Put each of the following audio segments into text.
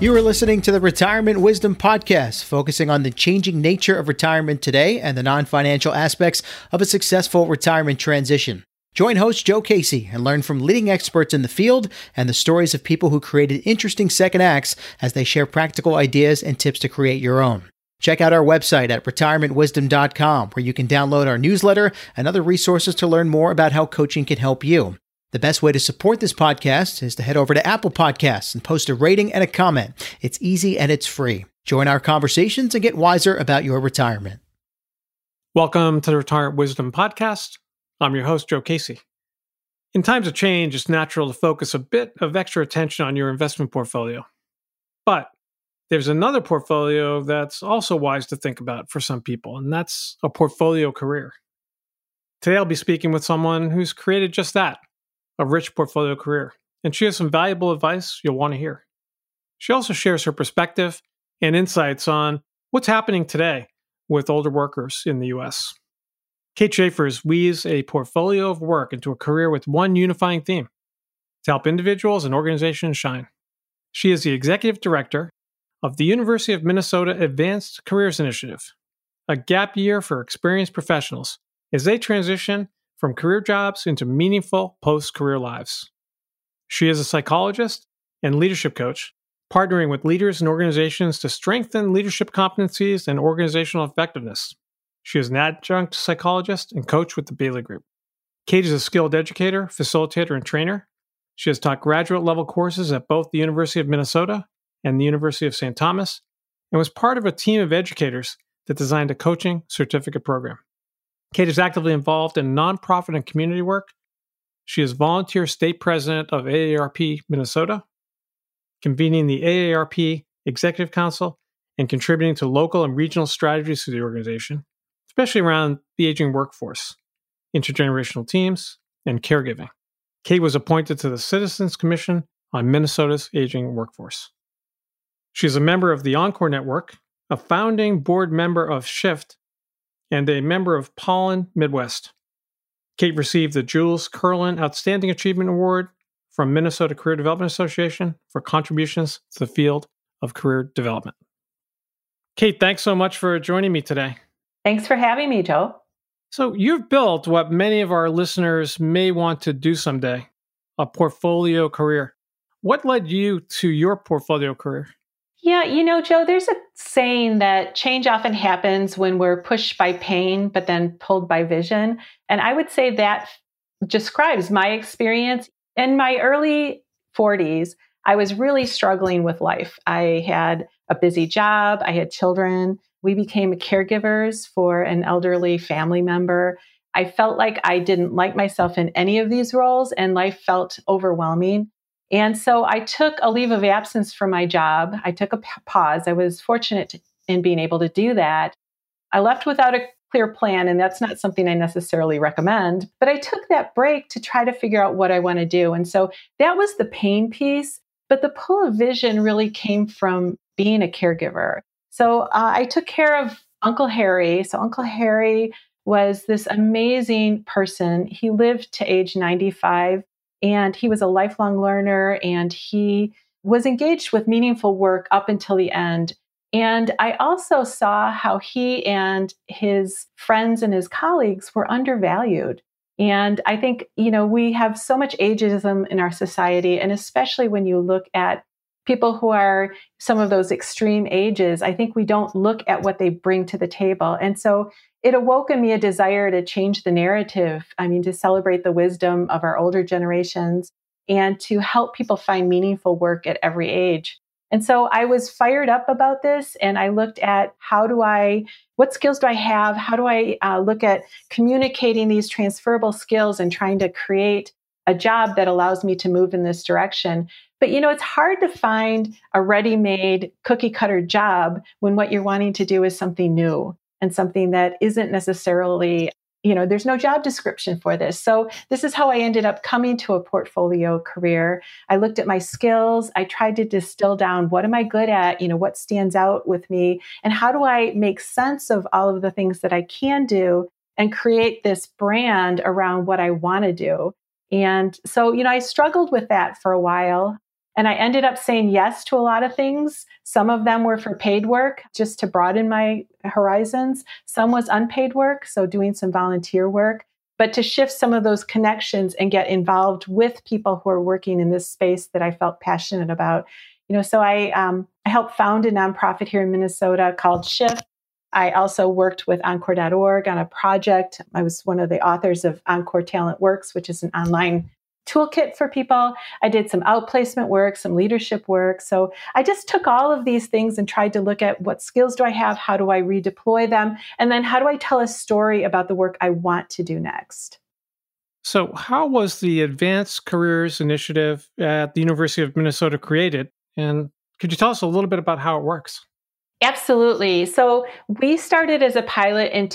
You are listening to the Retirement Wisdom Podcast, focusing on the changing nature of retirement today and the non-financial aspects of a successful retirement transition. Join host Joe Casey and learn from leading experts in the field and the stories of people who created interesting second acts as they share practical ideas and tips to create your own. Check out our website at retirementwisdom.com, where you can download our newsletter and other resources to learn more about how coaching can help you. The best way to support this podcast is to head over to Apple Podcasts and post a rating and a comment. It's easy and it's free. Join our conversations and get wiser about your retirement. Welcome to the Retirement Wisdom Podcast. I'm your host, Joe Casey. In times of change, it's natural to focus a bit of extra attention on your investment portfolio. But there's another portfolio that's also wise to think about for some people, and that's a portfolio career. Today, I'll be speaking with someone who's created just that, a rich portfolio career, and she has some valuable advice you'll want to hear. She also shares her perspective and insights on what's happening today with older workers in the U.S. Kate Schaefers weaves a portfolio of work into a career with one unifying theme: to help individuals and organizations shine. She is the executive director of the University of Minnesota Advanced Careers Initiative, a gap year for experienced professionals as they transition from career jobs into meaningful post-career lives. She is a psychologist and leadership coach, partnering with leaders and organizations to strengthen leadership competencies and organizational effectiveness. She is an adjunct psychologist and coach with the Bailey Group. Kate is a skilled educator, facilitator, and trainer. She has taught graduate-level courses at both the University of Minnesota and the University of St. Thomas, and was part of a team of educators that designed a coaching certificate program. Kate is actively involved in nonprofit and community work. She is volunteer state president of AARP Minnesota, convening the AARP Executive Council and contributing to local and regional strategies for the organization, especially around the aging workforce, intergenerational teams, and caregiving. Kate was appointed to the Citizens Commission on Minnesota's aging workforce. She is a member of the Encore Network, a founding board member of Shift, and a member of Pollen Midwest. Kate received the Jules Curlin Outstanding Achievement Award from Minnesota Career Development Association for contributions to the field of career development. Kate, thanks so much for joining me today. Thanks for having me, Joe. So you've built what many of our listeners may want to do someday, a portfolio career. What led you to your portfolio career? Yeah, Joe, there's a saying that change often happens when we're pushed by pain, but then pulled by vision. And I would say that describes my experience. In my early 40s, I was really struggling with life. I had a busy job. I had children. We became caregivers for an elderly family member. I felt like I didn't like myself in any of these roles, and life felt overwhelming. And so I took a leave of absence from my job. I took a pause. I was fortunate in being able to do that. I left without a clear plan, and that's not something I necessarily recommend. But I took that break to try to figure out what I want to do. And so that was the pain piece. But the pull of vision really came from being a caregiver. So I took care of Uncle Harry. So Uncle Harry was this amazing person. He lived to age 95. And he was a lifelong learner, and he was engaged with meaningful work up until the end. And I also saw how he and his friends and his colleagues were undervalued. And I think, we have so much ageism in our society, and especially when you look at people who are some of those extreme ages, I think we don't look at what they bring to the table. And so it awoke in me a desire to change the narrative. To celebrate the wisdom of our older generations and to help people find meaningful work at every age. And so I was fired up about this, and I looked at what skills do I have? How do I look at communicating these transferable skills and trying to create a job that allows me to move in this direction? But, it's hard to find a ready-made cookie cutter job when what you're wanting to do is something new and something that isn't necessarily, there's no job description for this. So this is how I ended up coming to a portfolio career. I looked at my skills. I tried to distill down, what am I good at? What stands out with me? And how do I make sense of all of the things that I can do and create this brand around what I want to do? And so, I struggled with that for a while. And I ended up saying yes to a lot of things. Some of them were for paid work, just to broaden my horizons. Some was unpaid work, so doing some volunteer work, but to shift some of those connections and get involved with people who are working in this space that I felt passionate about. So I helped found a nonprofit here in Minnesota called Shift. I also worked with Encore.org on a project. I was one of the authors of Encore Talent Works, which is an online toolkit for people. I did some outplacement work, some leadership work. So I just took all of these things and tried to look at what skills do I have? How do I redeploy them? And then how do I tell a story about the work I want to do next? So how was the Advanced Careers Initiative at the University of Minnesota created? And could you tell us a little bit about how it works? Absolutely. So we started as a pilot in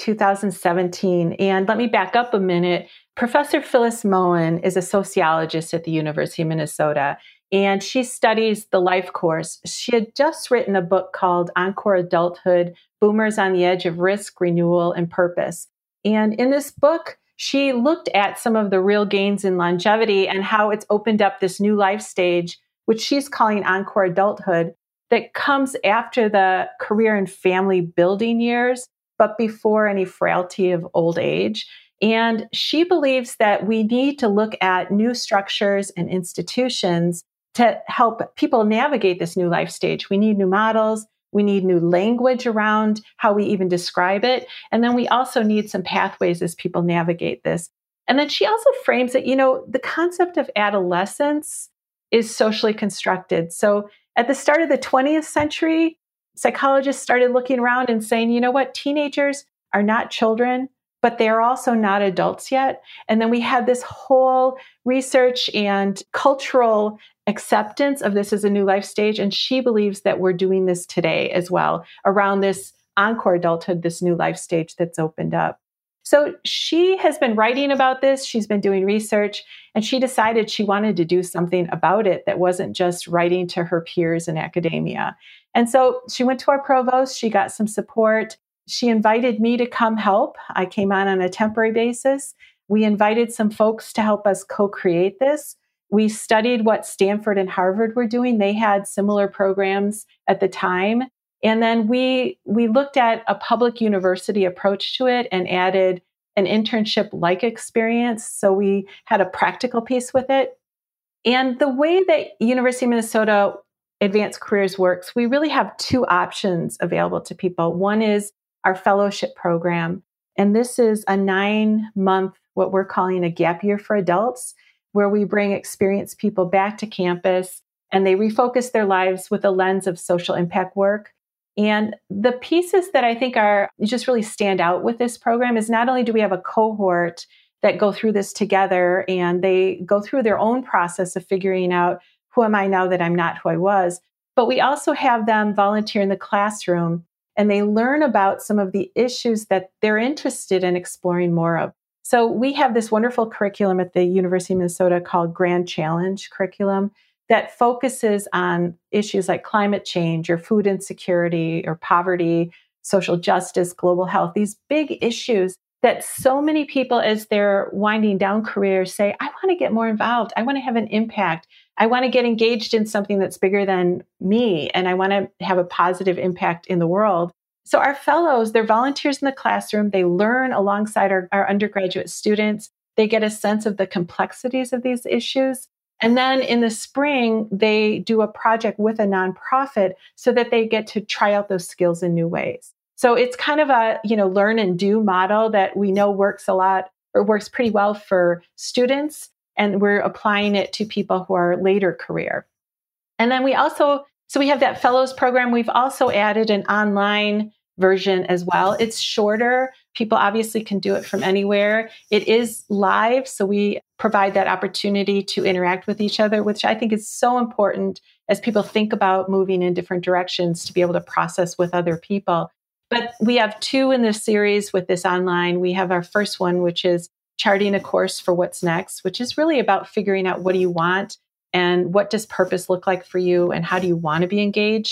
2017. And let me back up a minute. Professor Phyllis Moen is a sociologist at the University of Minnesota, and she studies the life course. She had just written a book called Encore Adulthood, Boomers on the Edge of Risk, Renewal, and Purpose. And in this book, she looked at some of the real gains in longevity and how it's opened up this new life stage, which she's calling Encore Adulthood, that comes after the career and family building years, but before any frailty of old age. And she believes that we need to look at new structures and institutions to help people navigate this new life stage. We need new models. We need new language around how we even describe it. And then we also need some pathways as people navigate this. And then she also frames it, the concept of adolescence is socially constructed. So at the start of the 20th century, psychologists started looking around and saying, teenagers are not children, but they are also not adults yet. And then we had this whole research and cultural acceptance of this as a new life stage. And she believes that we're doing this today as well around this encore adulthood, this new life stage that's opened up. So she has been writing about this. She's been doing research, and she decided she wanted to do something about it that wasn't just writing to her peers in academia. And so she went to our provost. She got some support. She invited me to come help. I came on a temporary basis. We invited some folks to help us co-create this. We studied what Stanford and Harvard were doing. They had similar programs at the time. And then we looked at a public university approach to it and added an internship-like experience. So we had a practical piece with it. And the way that University of Minnesota Advanced Careers works, we really have two options available to people. One is our fellowship program. And this is a 9-month, what we're calling a gap year for adults, where we bring experienced people back to campus and they refocus their lives with a lens of social impact work. And the pieces that I think are just really stand out with this program is not only do we have a cohort that go through this together and they go through their own process of figuring out who am I now that I'm not who I was, but we also have them volunteer in the classroom and they learn about some of the issues that they're interested in exploring more of. So we have this wonderful curriculum at the University of Minnesota called Grand Challenge curriculum that focuses on issues like climate change or food insecurity or poverty, social justice, global health, these big issues that so many people as they're winding down careers say, I want to get more involved. I want to have an impact. I want to get engaged in something that's bigger than me. And I want to have a positive impact in the world. So our fellows, they're volunteers in the classroom. They learn alongside our undergraduate students. They get a sense of the complexities of these issues. And then in the spring, they do a project with a nonprofit so that they get to try out those skills in new ways. So it's kind of a, learn and do model that we know works a lot or works pretty well for students. And we're applying it to people who are later career. And then we have that fellows program. We've also added an online version as well. It's shorter. People obviously can do it from anywhere. It is live, so we provide that opportunity to interact with each other, which I think is so important as people think about moving in different directions to be able to process with other people. But we have two in this series with this online. We have our first one, which is charting a course for what's next, which is really about figuring out what do you want and what does purpose look like for you and how do you want to be engaged.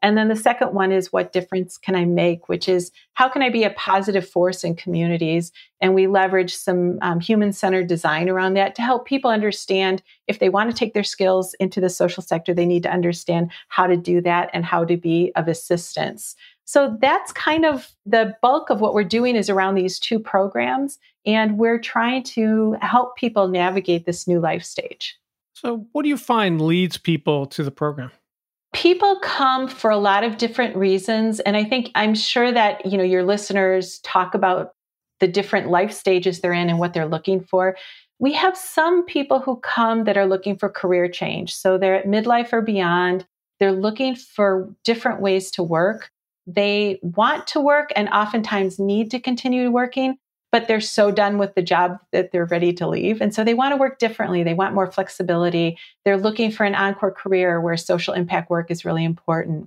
And then the second one is, what difference can I make? Which is, how can I be a positive force in communities? And we leverage some human-centered design around that to help people understand, if they want to take their skills into the social sector, they need to understand how to do that and how to be of assistance. So that's kind of the bulk of what we're doing, is around these two programs. And we're trying to help people navigate this new life stage. So what do you find leads people to the program? People come for a lot of different reasons. And I'm sure that, your listeners talk about the different life stages they're in and what they're looking for. We have some people who come that are looking for career change. So they're at midlife or beyond. They're looking for different ways to work. They want to work and oftentimes need to continue working, but they're so done with the job that they're ready to leave. And so they want to work differently. They want more flexibility. They're looking for an encore career where social impact work is really important.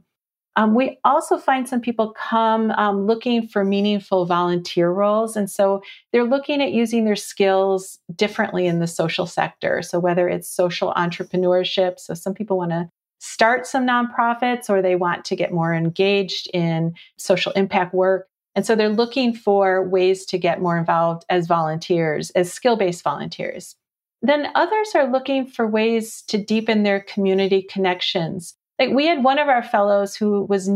We also find some people come looking for meaningful volunteer roles. And so they're looking at using their skills differently in the social sector. So whether it's social entrepreneurship, so some people want to start some nonprofits, or they want to get more engaged in social impact work. And so they're looking for ways to get more involved as volunteers, as skill-based volunteers. Then others are looking for ways to deepen their community connections. Like, we had one of our fellows who was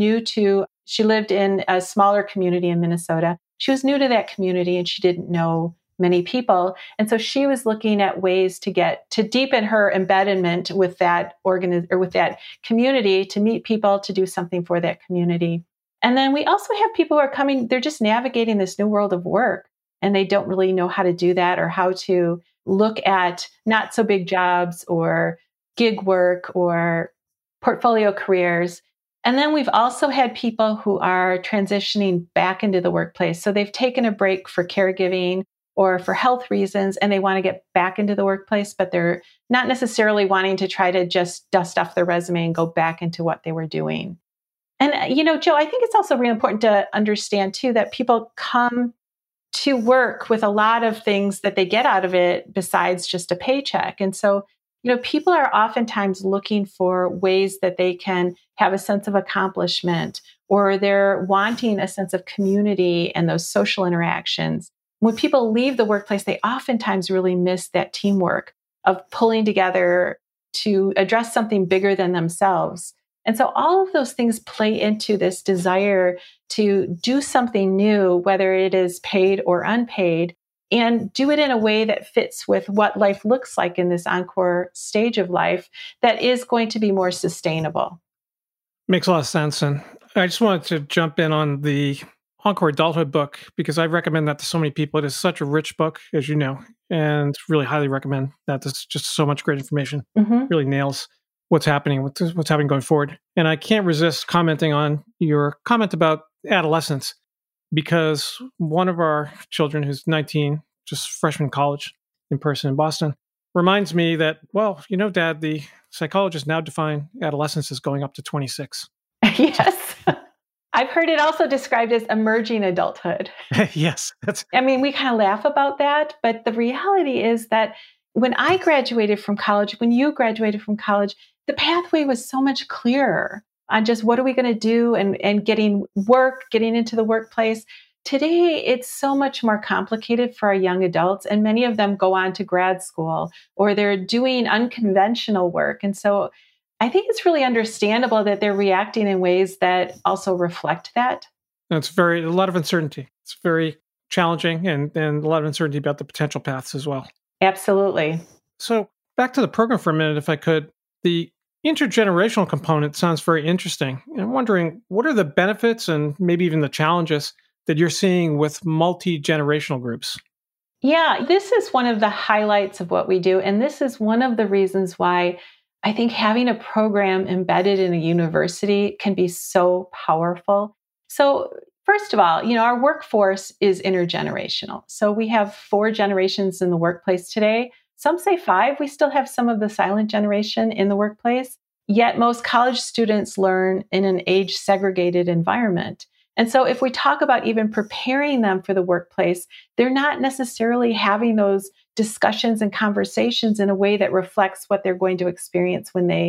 she lived in a smaller community in Minnesota. She was new to that community and she didn't know many people. And so she was looking at ways to deepen her embedment with that with that community, to meet people, to do something for that community. And then we also have people who are coming, they're just navigating this new world of work, and they don't really know how to do that, or how to look at not so big jobs or gig work or portfolio careers. And then we've also had people who are transitioning back into the workplace. So they've taken a break for caregiving or for health reasons, and they want to get back into the workplace, but they're not necessarily wanting to try to just dust off their resume and go back into what they were doing. And, Joe, I think it's also really important to understand, too, that people come to work with a lot of things that they get out of it besides just a paycheck. And so, people are oftentimes looking for ways that they can have a sense of accomplishment, or they're wanting a sense of community and those social interactions. When people leave the workplace, they oftentimes really miss that teamwork of pulling together to address something bigger than themselves. And so all of those things play into this desire to do something new, whether it is paid or unpaid, and do it in a way that fits with what life looks like in this encore stage of life that is going to be more sustainable. Makes a lot of sense. And I just wanted to jump in on the Encore Adulthood book, because I recommend that to so many people. It is such a rich book, as you know, and really highly recommend that. There's just so much great information. Really nails what's happening going forward. And I can't resist commenting on your comment about adolescence, because one of our children, who's 19, just freshman college in person in Boston, reminds me that, well, Dad, the psychologists now define adolescence as going up to 26. Yes. I've heard it also described as emerging adulthood. Yes. We kind of laugh about that, but the reality is that when I graduated from college, when you graduated from college, the pathway was so much clearer on just what are we going to do and getting into the workplace. Today, it's so much more complicated for our young adults, and many of them go on to grad school or they're doing unconventional work. And so I think it's really understandable that they're reacting in ways that also reflect that. It's a lot of uncertainty. It's very challenging, and a lot of uncertainty about the potential paths as well. Absolutely. So back to the program for a minute, if I could. The intergenerational component sounds very interesting. And I'm wondering, what are the benefits and maybe even the challenges that you're seeing with multi-generational groups? Yeah, this is one of the highlights of what we do. And this is one of the reasons why I think having a program embedded in a university can be so powerful. So first of all, our workforce is intergenerational. So we have 4 generations in the workplace today. Some say 5. We still have some of the silent generation in the workplace. Yet most college students learn in an age-segregated environment. And so if we talk about even preparing them for the workplace, they're not necessarily having those discussions and conversations in a way that reflects what they're going to experience when they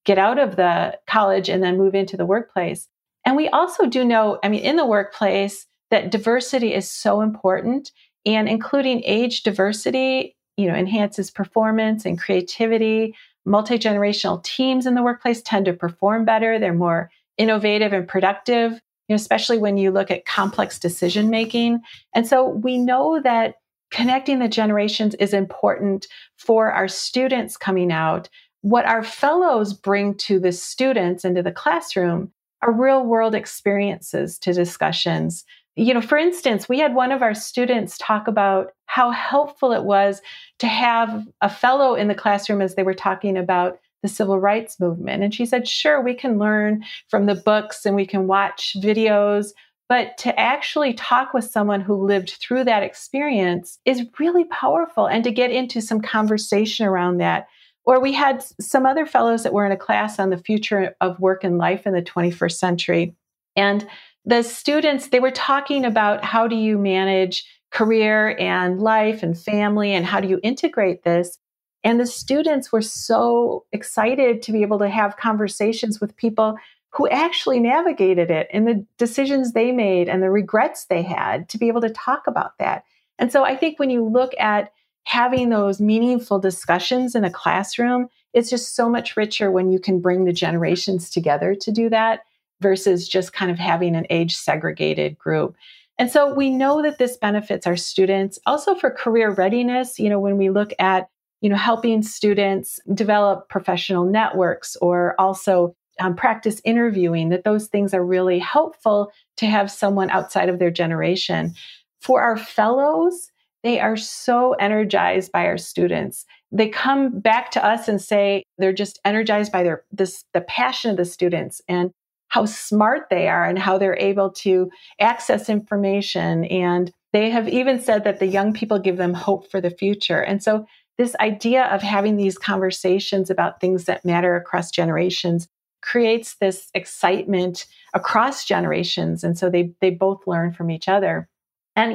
get out of the college and then move into the workplace. And we also do know, in the workplace, that diversity is so important, and including age diversity, enhances performance and creativity. Multi-generational teams in the workplace tend to perform better. They're more innovative and productive, especially when you look at complex decision making. And so we know that connecting the generations is important for our students coming out. What our fellows bring to the students into the classroom are real world experiences to discussions. For instance, we had one of our students talk about how helpful it was to have a fellow in the classroom as they were talking about the civil rights movement. And she said, sure, we can learn from the books and we can watch videos, but to actually talk with someone who lived through that experience is really powerful, and to get into some conversation around that. Or we had some other fellows that were in a class on the future of work and life in the 21st century. And the students, they were talking about how do you manage career and life and family, and how do you integrate this? And the students were so excited to be able to have conversations with people who actually navigated it, and the decisions they made and the regrets they had, to be able to talk about that. And so I think when you look at having those meaningful discussions in a classroom, it's just so much richer when you can bring the generations together to do that, versus just kind of having an age segregated group. And so we know that this benefits our students. Also for career readiness, when we look at, helping students develop professional networks, or also practice interviewing, that those things are really helpful to have someone outside of their generation. For our fellows, they are so energized by our students. They come back to us and say they're just energized by the passion of the students, and how smart they are, and how they're able to access information. And they have even said that the young people give them hope for the future. And so this idea of having these conversations about things that matter across generations creates this excitement across generations. And so they both learn from each other. And,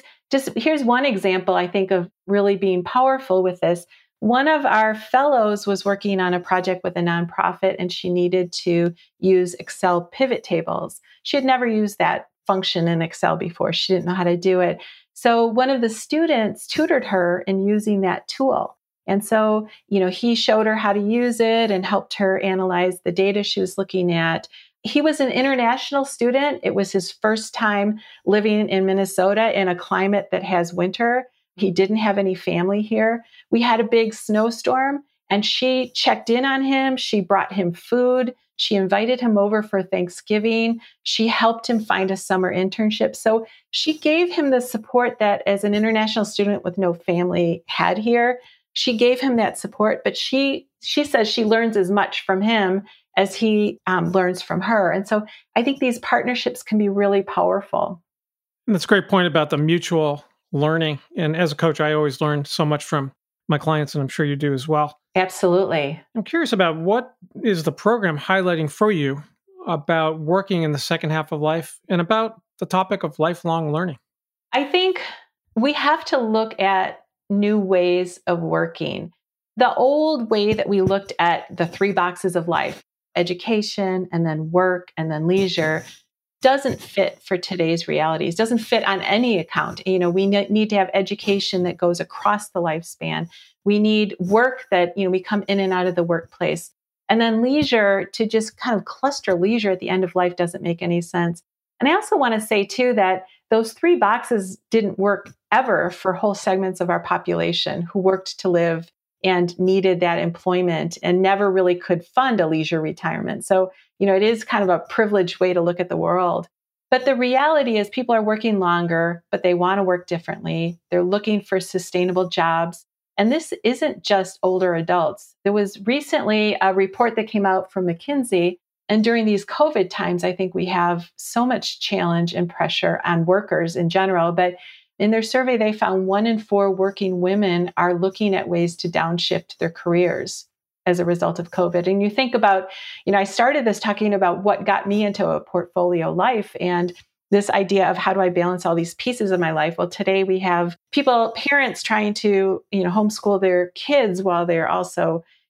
here's one example, I think, of really being powerful with this. One of our fellows was working on a project with a nonprofit, and she needed to use Excel pivot tables. She had never used that function in Excel before. She didn't know how to do it. So one of the students tutored her in using that tool. And so, he showed her how to use it and helped her analyze the data she was looking at. He was an international student. It was his first time living in Minnesota in a climate that has winter. He didn't have any family here. We had a big snowstorm, and she checked in on him. She brought him food. She invited him over for Thanksgiving. She helped him find a summer internship. So she gave him the support that, as an international student with no family, had here. She gave him that support, but she says she learns as much from him as he learns from her. And so I think these partnerships can be really powerful. And that's a great point about the mutual learning. And as a coach, I always learn so much from my clients, and I'm sure you do as well. Absolutely. I'm curious about, what is the program highlighting for you about working in the second half of life, and about the topic of lifelong learning? I think we have to look at new ways of working. The old way that we looked at the 3 boxes of life, education and then work and then leisure, doesn't fit for today's realities, doesn't fit on any account. We need to have education that goes across the lifespan. We need work that, we come in and out of the workplace. And then leisure, to just kind of cluster leisure at the end of life, doesn't make any sense. And I also want to say too, that those 3 boxes didn't work ever for whole segments of our population who worked to live and needed that employment and never really could fund a leisure retirement. So, it is kind of a privileged way to look at the world. But the reality is people are working longer, but they want to work differently. They're looking for sustainable jobs. And this isn't just older adults. There was recently a report that came out from McKinsey. And during these COVID times, I think we have so much challenge and pressure on workers in general. But in their survey, they found 1 in 4 working women are looking at ways to downshift their careers as a result of COVID. And you think about, I started this talking about what got me into a portfolio life, and this idea of how do I balance all these pieces of my life. Well, today we have parents trying to, homeschool their kids while they're also,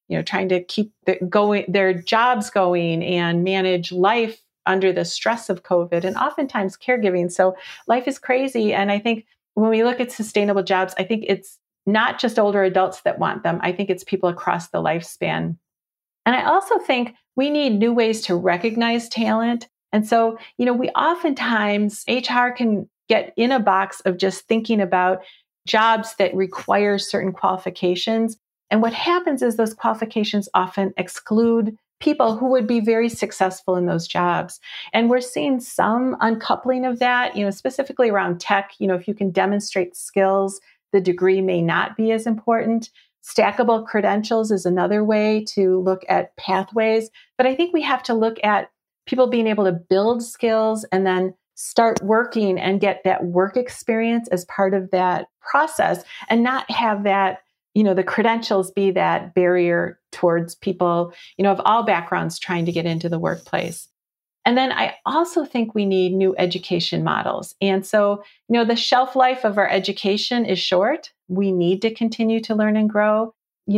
trying to keep their jobs going and manage life under the stress of COVID and oftentimes caregiving. So life is crazy. And I think when we look at sustainable jobs, I think it's not just older adults that want them. I think it's people across the lifespan. And I also think we need new ways to recognize talent. And so, we oftentimes, HR can get in a box of just thinking about jobs that require certain qualifications. And what happens is those qualifications often exclude people who would be very successful in those jobs. And we're seeing some uncoupling of that, specifically around tech. If you can demonstrate skills, the degree may not be as important. Stackable credentials is another way to look at pathways. But I think we have to look at people being able to build skills and then start working and get that work experience as part of that process and not have that, the credentials be that barrier towards people, of all backgrounds trying to get into the workplace. And then I also think we need new education models. And so, the shelf life of our education is short. We need to continue to learn and grow.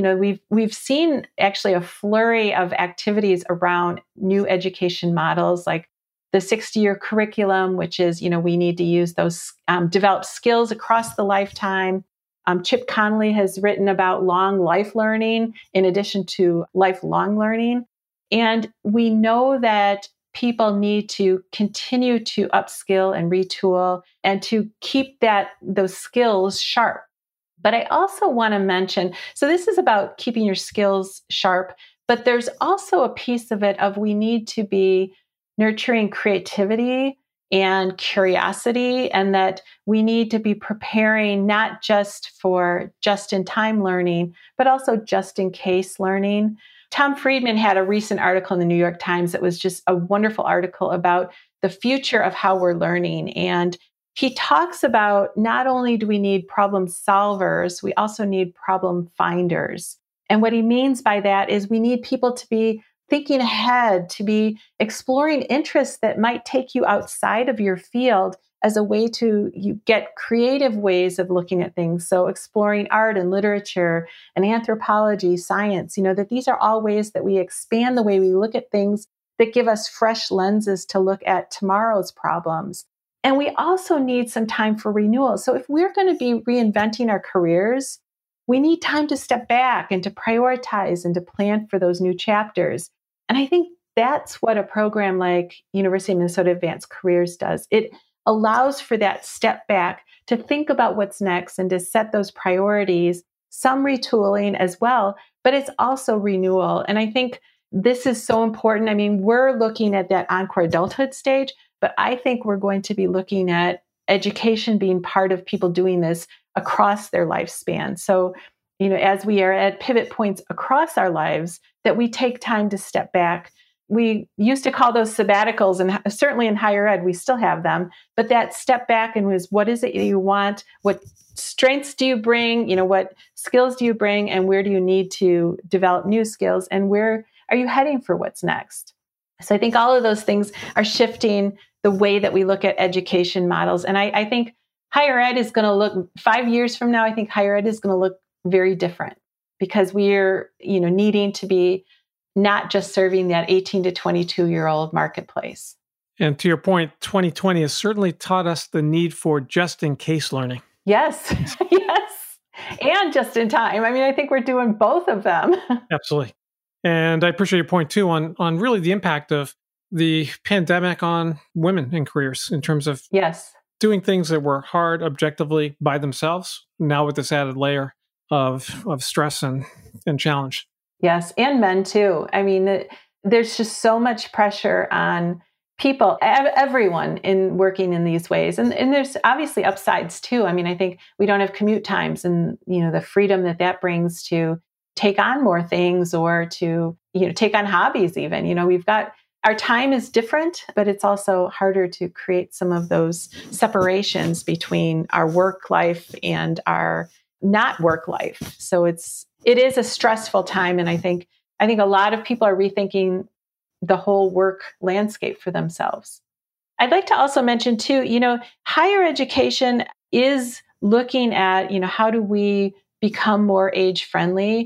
We've seen actually a flurry of activities around new education models, like the 60-year curriculum, which is, we need to use those, develop skills across the lifetime. Chip Conley has written about long life learning in addition to lifelong learning. And we know that people need to continue to upskill and retool and to keep those skills sharp. But I also want to mention, so this is about keeping your skills sharp, but there's also a piece of it of we need to be nurturing creativity and curiosity, and that we need to be preparing not just for just-in-time learning, but also just-in-case learning. Tom Friedman had a recent article in the New York Times that was just a wonderful article about the future of how we're learning. And he talks about not only do we need problem solvers, we also need problem finders. And what he means by that is we need people to be thinking ahead, to be exploring interests that might take you outside of your field as a way to get creative ways of looking at things. So exploring art and literature and anthropology, science, that these are all ways that we expand the way we look at things that give us fresh lenses to look at tomorrow's problems. And we also need some time for renewal. So if we're going to be reinventing our careers, we need time to step back and to prioritize and to plan for those new chapters. And I think that's what a program like University of Minnesota Advanced Careers does. It allows for that step back to think about what's next and to set those priorities, some retooling as well, but it's also renewal. And I think this is so important. I mean, we're looking at that encore adulthood stage, but I think we're going to be looking at education being part of people doing this across their lifespan. So, as we are at pivot points across our lives, that we take time to step back. We used to call those sabbaticals, and certainly in higher ed, we still have them. But that step back and was, what is it you want? What strengths do you bring? What skills do you bring? And where do you need to develop new skills? And where are you heading for what's next? So I think all of those things are shifting the way that we look at education models. And I think higher ed is going to look 5 years from now. I think higher ed is going to look very different because we're, needing to be not just serving that 18 to 22-year-old marketplace. And to your point, 2020 has certainly taught us the need for just-in-case learning. Yes, yes. And just in time. I mean, I think we're doing both of them. Absolutely. And I appreciate your point, too, on really the impact of the pandemic on women in careers in terms of doing things that were hard objectively by themselves, now with this added layer of stress and challenge. Yes, and men too. I mean, there's just so much pressure on people, everyone in working in these ways. And there's obviously upsides too. I mean, I think we don't have commute times and, the freedom that brings to take on more things or to, take on hobbies even. We've got, our time is different, but it's also harder to create some of those separations between our work life and our not work life. So it is a stressful time. And I think a lot of people are rethinking the whole work landscape for themselves. I'd like to also mention too, higher education is looking at, how do we become more age friendly?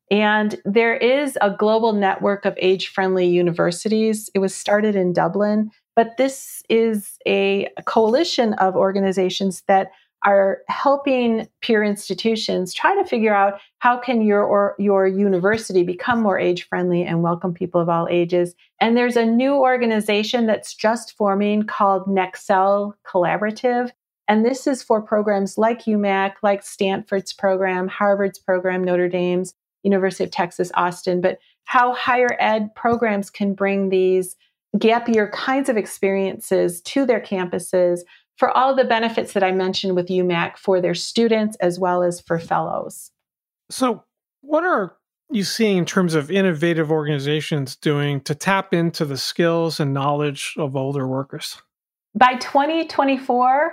And there is a global network of age-friendly universities. It was started in Dublin, but this is a coalition of organizations that are helping peer institutions try to figure out how can your university become more age-friendly and welcome people of all ages. And there's a new organization that's just forming called Nexcel Collaborative. And this is for programs like UMac, like Stanford's program, Harvard's program, Notre Dame's, University of Texas, Austin, but how higher ed programs can bring these gap year kinds of experiences to their campuses for all the benefits that I mentioned with UMac for their students as well as for fellows. So what are you seeing in terms of innovative organizations doing to tap into the skills and knowledge of older workers? By 2024,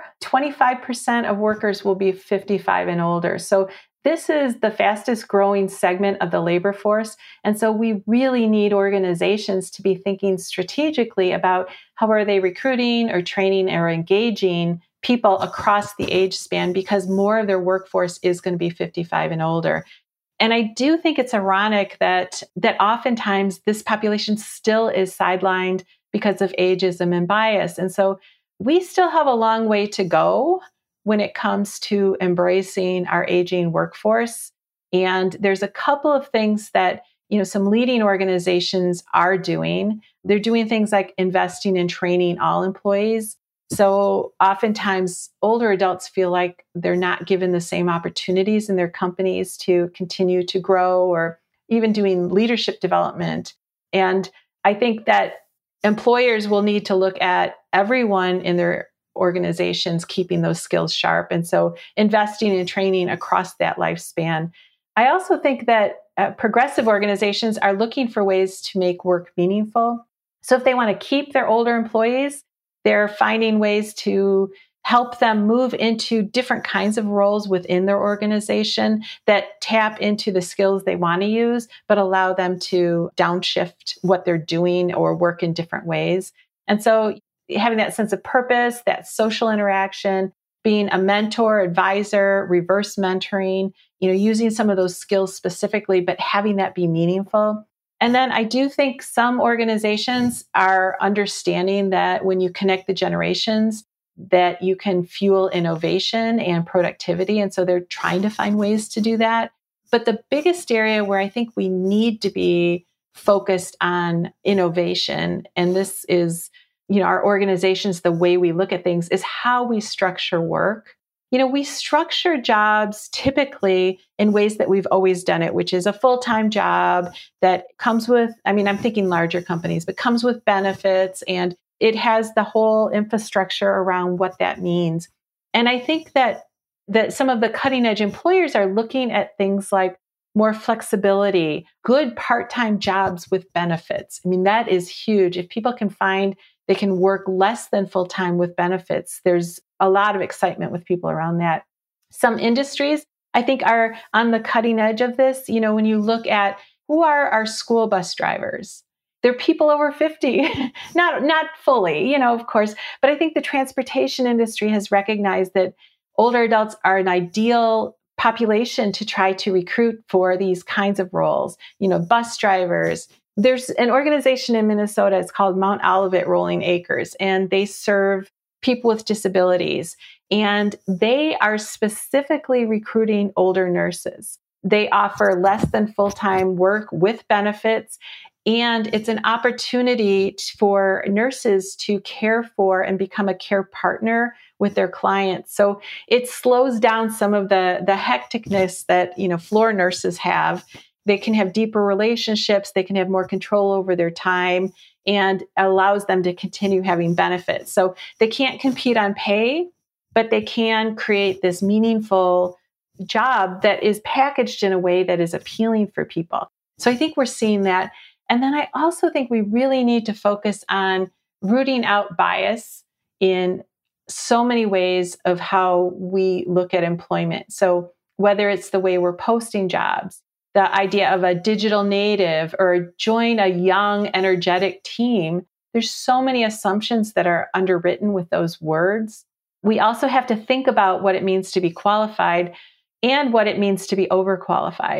25% of workers will be 55 and older. So this is the fastest growing segment of the labor force. And so we really need organizations to be thinking strategically about how are they recruiting or training or engaging people across the age span, because more of their workforce is going to be 55 and older. And I do think it's ironic that oftentimes this population still is sidelined because of ageism and bias. And so we still have a long way to go when it comes to embracing our aging workforce. And there's a couple of things that, some leading organizations are doing. They're doing things like investing in training all employees. So oftentimes older adults feel like they're not given the same opportunities in their companies to continue to grow, or even doing leadership development. And I think that employers will need to look at everyone in their organizations keeping those skills sharp. And so investing in training across that lifespan. I also think that progressive organizations are looking for ways to make work meaningful. So if they want to keep their older employees, they're finding ways to help them move into different kinds of roles within their organization that tap into the skills they want to use, but allow them to downshift what they're doing or work in different ways. And so having that sense of purpose, that social interaction, being a mentor, advisor, reverse mentoring, using some of those skills specifically, but having that be meaningful. And then I do think some organizations are understanding that when you connect the generations, that you can fuel innovation and productivity. And so they're trying to find ways to do that. But the biggest area where I think we need to be focused on innovation, and this is our organizations, the way we look at things, is how we structure work. We structure jobs typically in ways that we've always done it, which is a full-time job that comes with, I'm thinking larger companies, but comes with benefits, and it has the whole infrastructure around what that means. And I think that some of the cutting edge employers are looking at things like more flexibility, good part-time jobs with benefits. That is huge. If people can find they can work less than full-time with benefits, there's a lot of excitement with people around that. Some industries, I think, are on the cutting edge of this. When you look at who are our school bus drivers, they're people over 50, not fully, of course, but I think the transportation industry has recognized that older adults are an ideal population to try to recruit for these kinds of roles, bus drivers. There's an organization in Minnesota, it's called Mount Olivet Rolling Acres, and they serve people with disabilities. And they are specifically recruiting older nurses. They offer less than full-time work with benefits. And it's an opportunity for nurses to care for and become a care partner with their clients. So it slows down some of the hecticness that, floor nurses have. They can have deeper relationships. They can have more control over their time, and allows them to continue having benefits. So they can't compete on pay, but they can create this meaningful job that is packaged in a way that is appealing for people. So I think we're seeing that. And then I also think we really need to focus on rooting out bias in so many ways of how we look at employment. So whether it's the way we're posting jobs, the idea of a digital native, or join a young, energetic team, there's so many assumptions that are underwritten with those words. We also have to think about what it means to be qualified and what it means to be overqualified.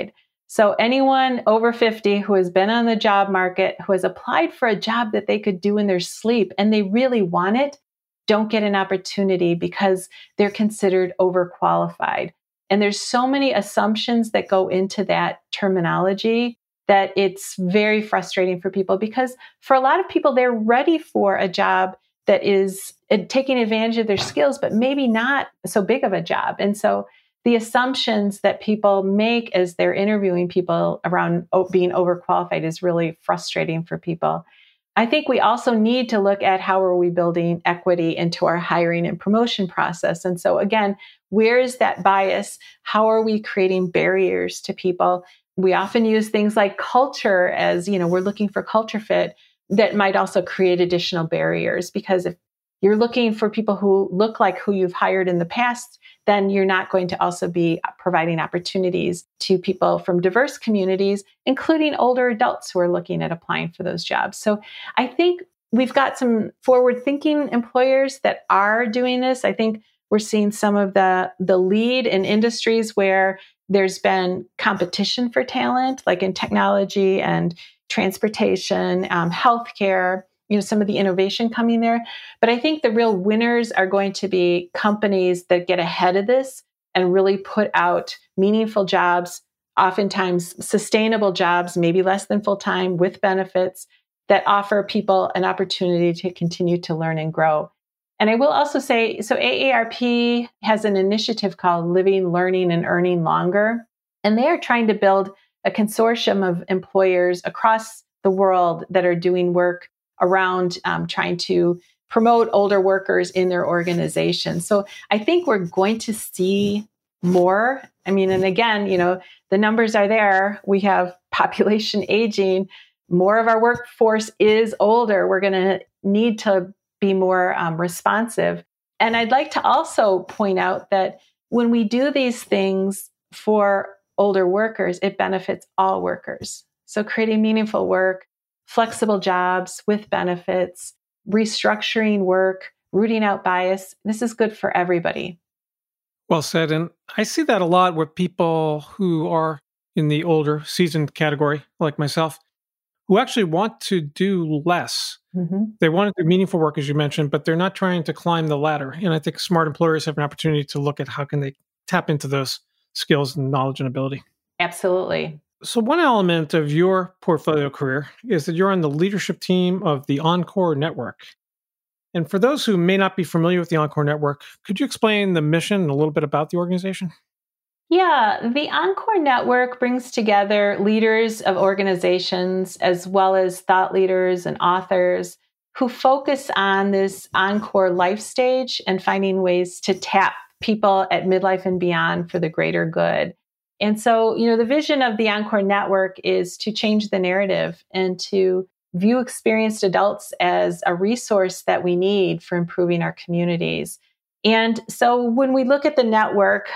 So anyone over 50 who has been on the job market, who has applied for a job that they could do in their sleep and they really want it, don't get an opportunity because they're considered overqualified. And there's so many assumptions that go into that terminology that it's very frustrating for people, because for a lot of people, they're ready for a job that is taking advantage of their skills, but maybe not so big of a job. And so the assumptions that people make as they're interviewing people around being overqualified is really frustrating for people. I think we also need to look at how are we building equity into our hiring and promotion process. And so again, where is that bias? How are we creating barriers to people? We often use things like culture as, we're looking for culture fit that might also create additional barriers, because if you're looking for people who look like who you've hired in the past, then you're not going to also be providing opportunities to people from diverse communities, including older adults who are looking at applying for those jobs. So I think we've got some forward-thinking employers that are doing this. I think we're seeing some of the lead in industries where there's been competition for talent, like in technology and transportation, healthcare, some of the innovation coming there. But I think the real winners are going to be companies that get ahead of this and really put out meaningful jobs, oftentimes sustainable jobs, maybe less than full-time, with benefits that offer people an opportunity to continue to learn and grow. And I will also say, so AARP has an initiative called Living, Learning, and Earning Longer. And they are trying to build a consortium of employers across the world that are doing work around trying to promote older workers in their organization. So I think we're going to see more. And again, the numbers are there. We have population aging. More of our workforce is older. We're going to need to be more responsive. And I'd like to also point out that when we do these things for older workers, it benefits all workers. So creating meaningful work, flexible jobs with benefits, restructuring work, rooting out bias. This is good for everybody. Well said. And I see that a lot with people who are in the older seasoned category, like myself, who actually want to do less. Mm-hmm. They want to do meaningful work, as you mentioned, but they're not trying to climb the ladder. And I think smart employers have an opportunity to look at how can they tap into those skills and knowledge and ability. Absolutely. So one element of your portfolio career is that you're on the leadership team of the Encore Network. And for those who may not be familiar with the Encore Network, could you explain the mission and a little bit about the organization? Yeah, the Encore Network brings together leaders of organizations as well as thought leaders and authors who focus on this Encore life stage and finding ways to tap people at midlife and beyond for the greater good. And so, the vision of the Encore Network is to change the narrative and to view experienced adults as a resource that we need for improving our communities. And so when we look at the network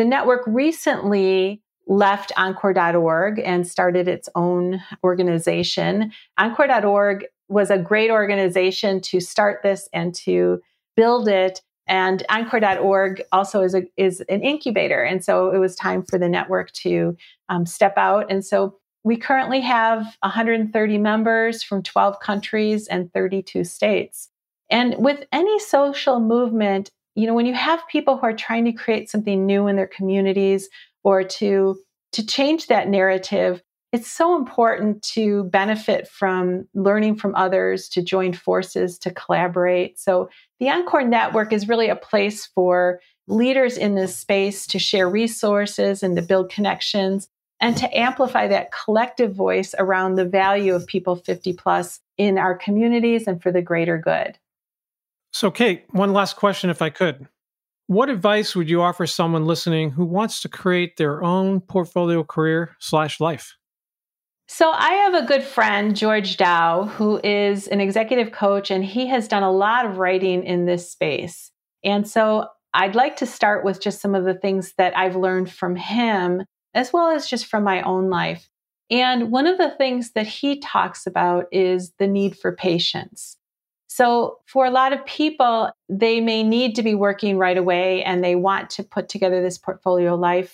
recently left Encore.org and started its own organization. Encore.org was a great organization to start this and to build it. And Encore.org also is an incubator. And so it was time for the network to step out. And so we currently have 130 members from 12 countries and 32 states. And with any social movement, when you have people who are trying to create something new in their communities or to change that narrative, it's so important to benefit from learning from others, to join forces, to collaborate. So the Encore Network is really a place for leaders in this space to share resources and to build connections and to amplify that collective voice around the value of people 50 plus in our communities and for the greater good. So, Kate, one last question, if I could. What advice would you offer someone listening who wants to create their own portfolio career/life? So I have a good friend, George Dow, who is an executive coach, and he has done a lot of writing in this space. And so I'd like to start with just some of the things that I've learned from him, as well as just from my own life. And one of the things that he talks about is the need for patience. So for a lot of people, they may need to be working right away and they want to put together this portfolio life.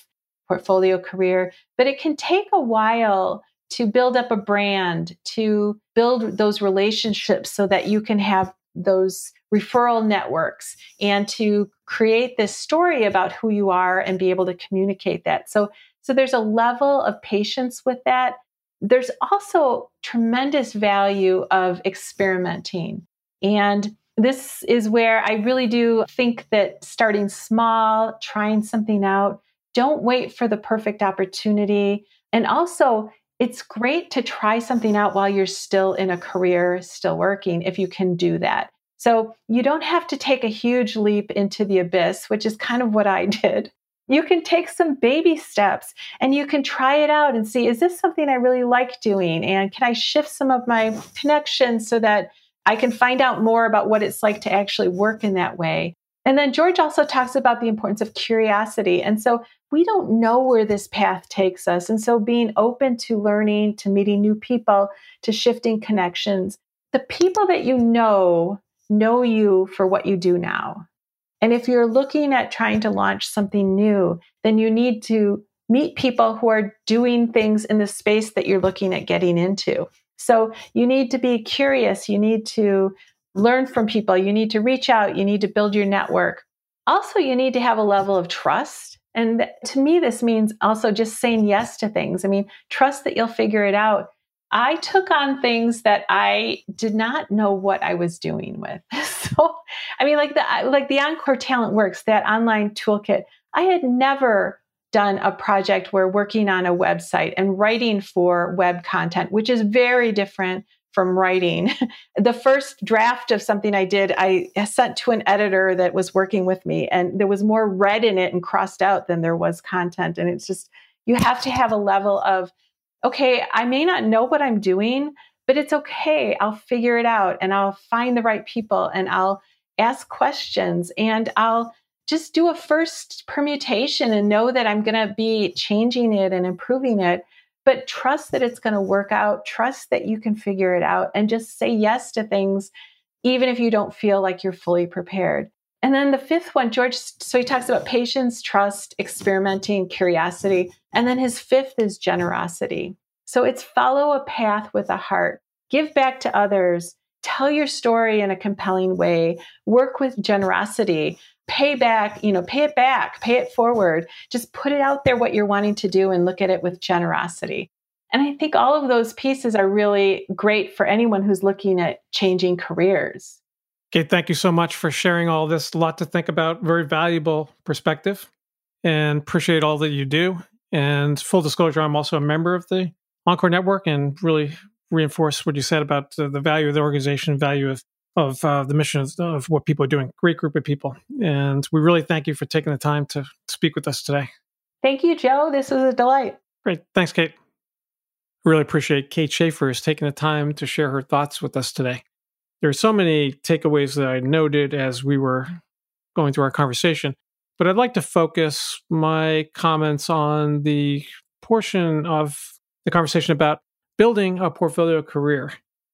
portfolio career, but it can take a while to build up a brand, to build those relationships so that you can have those referral networks and to create this story about who you are and be able to communicate that. So there's a level of patience with that. There's also tremendous value of experimenting. And this is where I really do think that starting small, trying something out, don't wait for the perfect opportunity. And also, it's great to try something out while you're still in a career, still working, if you can do that. So you don't have to take a huge leap into the abyss, which is kind of what I did. You can take some baby steps and you can try it out and see, is this something I really like doing? And can I shift some of my connections so that I can find out more about what it's like to actually work in that way? And then George also talks about the importance of curiosity. And so we don't know where this path takes us. And so being open to learning, to meeting new people, to shifting connections, the people that you know you for what you do now. And if you're looking at trying to launch something new, then you need to meet people who are doing things in the space that you're looking at getting into. So you need to be curious. You need to learn from people. You need to reach out. You need to build your network. Also, you need to have a level of trust. And to me, this means also just saying yes to things. I mean, trust that you'll figure it out. I took on things that I did not know what I was doing with. So, I mean, like the Encore Talent Works, that online toolkit, I had never done a project where working on a website and writing for web content, which is very different from writing. The first draft of something I did, I sent to an editor that was working with me, and there was more red in it and crossed out than there was content. And it's just, you have to have a level of, okay, I may not know what I'm doing, but it's okay. I'll figure it out and I'll find the right people and I'll ask questions and I'll just do a first permutation and know that I'm going to be changing it and improving it, but trust that it's going to work out. Trust that you can figure it out and just say yes to things, even if you don't feel like you're fully prepared. And then the fifth one, George, so he talks about patience, trust, experimenting, curiosity. And then his fifth is generosity. So it's follow a path with a heart, give back to others, tell your story in a compelling way, work with generosity, pay back, pay it back, pay it forward. Just put it out there what you're wanting to do and look at it with generosity. And I think all of those pieces are really great for anyone who's looking at changing careers. Kate, thank you so much for sharing all this. A lot to think about, very valuable perspective, and appreciate all that you do. And full disclosure, I'm also a member of the Encore Network and really reinforce what you said about the value of the organization, value of the mission of what people are doing. Great group of people. And we really thank you for taking the time to speak with us today. Thank you, Joe. This was a delight. Great. Thanks, Kate. Really appreciate Kate Schaefer taking the time to share her thoughts with us today. There are so many takeaways that I noted as we were going through our conversation, but I'd like to focus my comments on the portion of the conversation about building a portfolio career.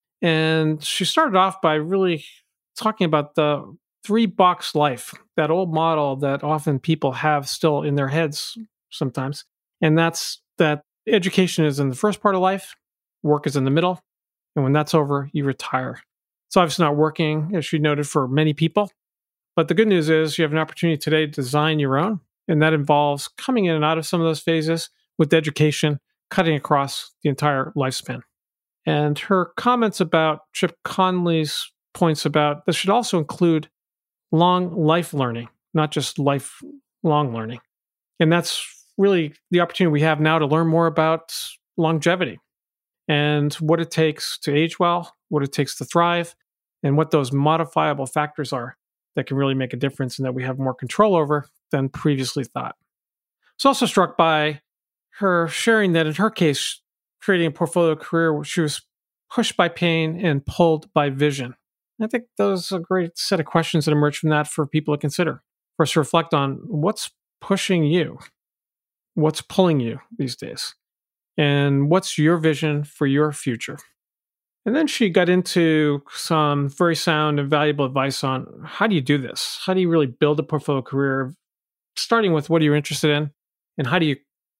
And she started off by really talking about the 3-box life, that old model that often people have still in their heads sometimes. And that's that education is in the first part of life, work is in the middle, and when that's over, you retire. It's obviously not working, as she noted, for many people. But the good news is you have an opportunity today to design your own. And that involves coming in and out of some of those phases with education, cutting across the entire lifespan. And her comments about Chip Conley's points about this should also include long life learning, not just lifelong learning. And that's really the opportunity we have now to learn more about longevity and what it takes to age well, what it takes to thrive, and what those modifiable factors are that can really make a difference and that we have more control over than previously thought. I was also struck by her sharing that in her case, creating a portfolio career where she was pushed by pain and pulled by vision. I think those are a great set of questions that emerge from that for people to consider, for us to reflect on what's pushing you, what's pulling you these days, and what's your vision for your future. And then she got into some very sound and valuable advice on how do you do this? How do you really build a portfolio career, starting with what you're interested in, and how do you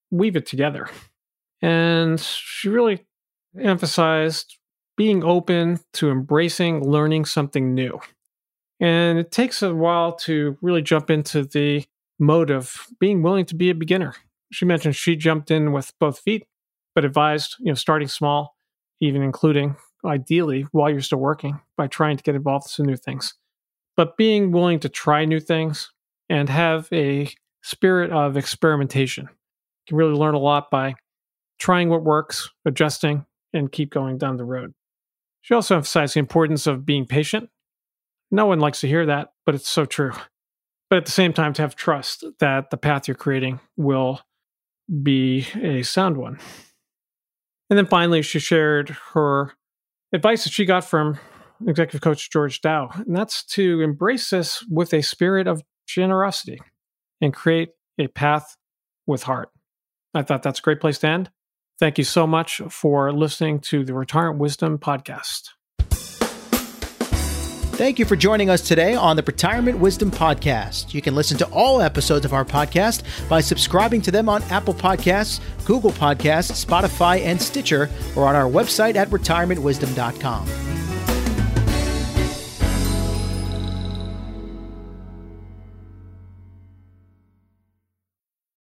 weave it together. And she really emphasized being open to embracing learning something new. And it takes a while to really jump into the mode of being willing to be a beginner. She mentioned she jumped in with both feet, but advised, starting small, even including ideally while you're still working, by trying to get involved in some new things. But being willing to try new things and have a spirit of experimentation. You can really learn a lot by trying what works, adjusting, and keep going down the road. She also emphasized the importance of being patient. No one likes to hear that, but it's so true. But at the same time, to have trust that the path you're creating will be a sound one. And then finally, she shared her advice that she got from executive coach George Dow, and that's to embrace this with a spirit of generosity and create a path with heart. I thought that's a great place to end. Thank you so much for listening to the Retirement Wisdom Podcast. Thank you for joining us today on the Retirement Wisdom Podcast. You can listen to all episodes of our podcast by subscribing to them on Apple Podcasts, Google Podcasts, Spotify, and Stitcher, or on our website at retirementwisdom.com.